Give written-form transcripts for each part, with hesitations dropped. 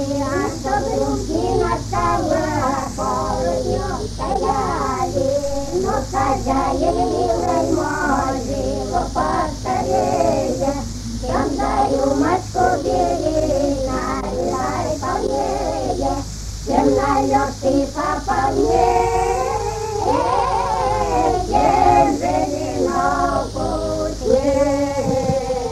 а что другие на столе полуднем стояли, но хозяин милой моли его поскорее, чем за рюмочку бери, наливай полнее, чем нальешь ты пополнее, тем же вино вкуснее.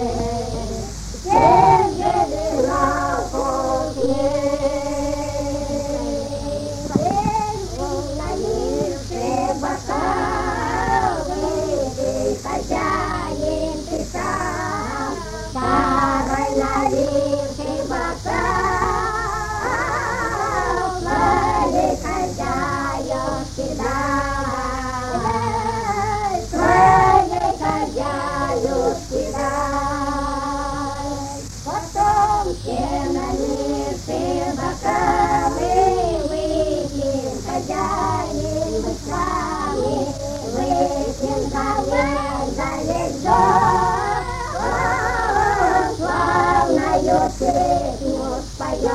Хозяин ты сам, парой наливший бокал, своей хозяюшке дай, своей хозяюшке дай. Потом все налившие бокалы выпьем, хозяин мы с вами, выпьем за весь дом, славною песню споем,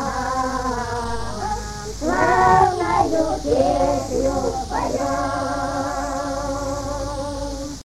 славною песню споем.